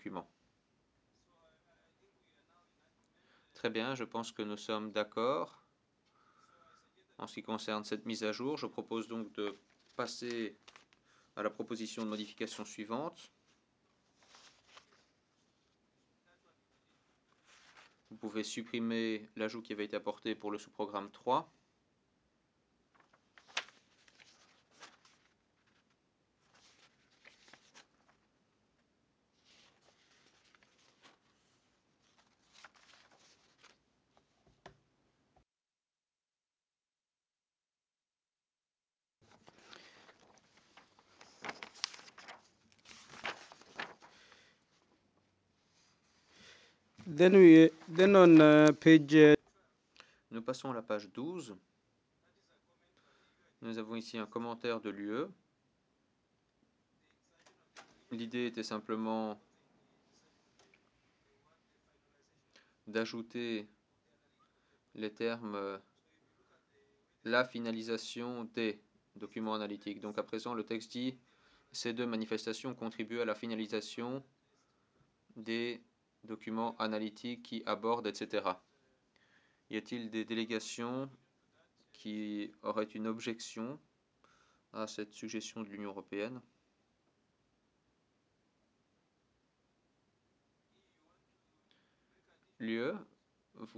document. Très bien, je pense que nous sommes d'accord. En ce qui concerne cette mise à jour, je propose donc de passer à la proposition de modification suivante. Vous pouvez supprimer l'ajout qui avait été apporté pour le sous-programme 3. Then on page Nous passons à la page 12. Nous avons ici un commentaire de l'UE. L'idée était simplement d'ajouter les termes la finalisation des documents analytiques. Donc à présent, le texte dit ces deux manifestations contribuent à la finalisation des documents analytiques qui abordent, etc. Y a-t-il des délégations qui auraient une objection à cette suggestion de l'Union européenne? L'UE